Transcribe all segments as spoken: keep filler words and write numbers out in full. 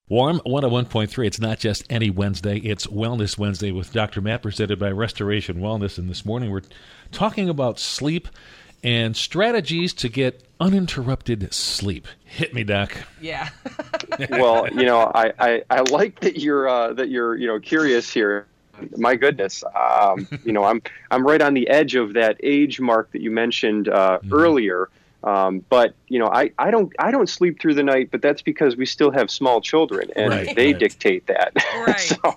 Warm one oh one point three. It's not just any Wednesday. It's Wellness Wednesday with Doctor Matt, presented by Restoration Wellness. And this morning we're talking about sleep and strategies to get uninterrupted sleep. Hit me, Doc. Yeah. Well, you know, I, I, I like that you're uh, that you're you know curious here. My goodness, um, you know, I'm I'm right on the edge of that age mark that you mentioned uh, mm-hmm. earlier. Um, but you know, I, I don't I don't sleep through the night, but that's because we still have small children, and right, they right. dictate that. Right. so,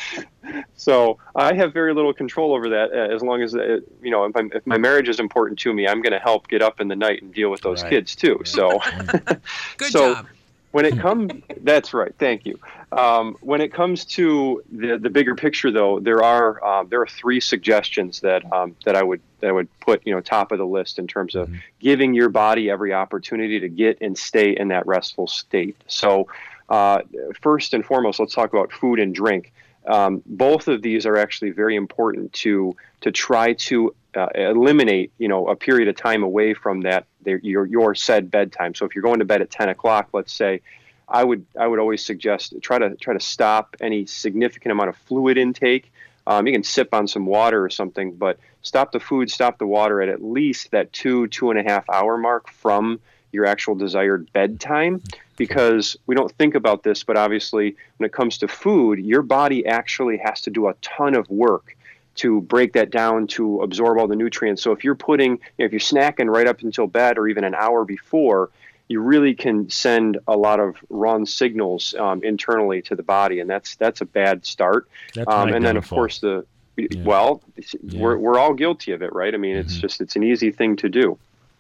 so I have very little control over that. Uh, as long as uh, you know, if, I'm, if my marriage is important to me, I'm going to help get up in the night and deal with those right. kids too. Right. So, good so, job. When it comes, that's right. Thank you. Um, when it comes to the the bigger picture, though, there are um, there are three suggestions that um, that I would that I would put you know top of the list in terms of mm-hmm. giving your body every opportunity to get and stay in that restful state. So, uh, first and foremost, let's talk about food and drink. Um, both of these are actually very important to to try to uh, eliminate you know a period of time away from that their, your your said bedtime. So if you're going to bed at ten o'clock, let's say, I would I would always suggest try to try to stop any significant amount of fluid intake. Um, you can sip on some water or something, but stop the food, stop the water at at least that two two and a half hour mark from your actual desired bedtime. Because we don't think about this, but obviously when it comes to food, your body actually has to do a ton of work to break that down, to absorb all the nutrients. So if you're putting, you know, if you're snacking right up until bed or even an hour before, you really can send a lot of wrong signals um, internally to the body, and that's that's a bad start. That's um, my and then downfall. of course the Yeah. well, Yeah. we're we're all guilty of it, right? I mean, it's Mm-hmm. just it's an easy thing to do.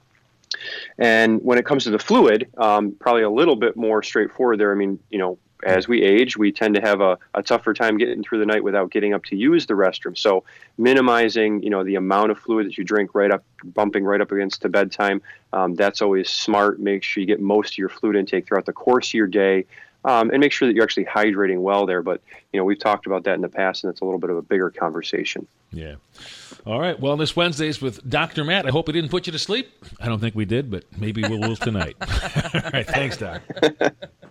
And when it comes to the fluid, um, probably a little bit more straightforward there. I mean, you know, as we age, we tend to have a, a tougher time getting through the night without getting up to use the restroom. So minimizing, you know, the amount of fluid that you drink right up, bumping right up against the bedtime, um, that's always smart. Make sure you get most of your fluid intake throughout the course of your day. Um, and make sure that you're actually hydrating well there. But, you know, we've talked about that in the past, and it's a little bit of a bigger conversation. Yeah. All right. Wellness Wednesdays with Doctor Matt. I hope we didn't put you to sleep. I don't think we did, but maybe we will tonight. All right. Thanks, Doc.